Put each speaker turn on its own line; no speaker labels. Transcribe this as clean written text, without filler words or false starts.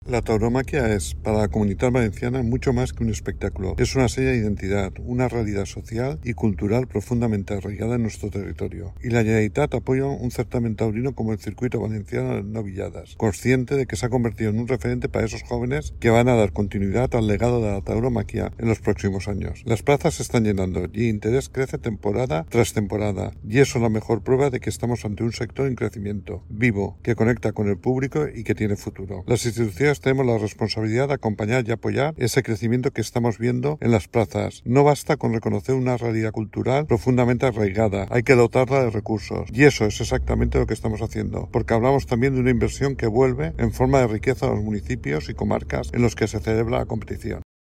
La tauromaquia es, para la Comunitat Valenciana, mucho más que un espectáculo. Es una seña de identidad, una realidad social y cultural profundamente arraigada en nuestro territorio. Y la Generalitat apoya un certamen taurino como el Circuito Valenciano de Novilladas, consciente de que se ha convertido en un referente para esos jóvenes que van a dar continuidad al legado de la tauromaquia en los próximos años. Las plazas se están llenando y el interés crece temporada tras temporada, y eso es la mejor prueba de que estamos ante un sector en crecimiento, vivo, que conecta con el público y que tiene futuro. Las instituciones tenemos la responsabilidad de acompañar y apoyar ese crecimiento que estamos viendo en las plazas. No basta con reconocer una realidad cultural profundamente arraigada, hay que dotarla de recursos. Y eso es exactamente lo que estamos haciendo, porque hablamos también de una inversión que vuelve en forma de riqueza a los municipios y comarcas en los que se celebra la competición.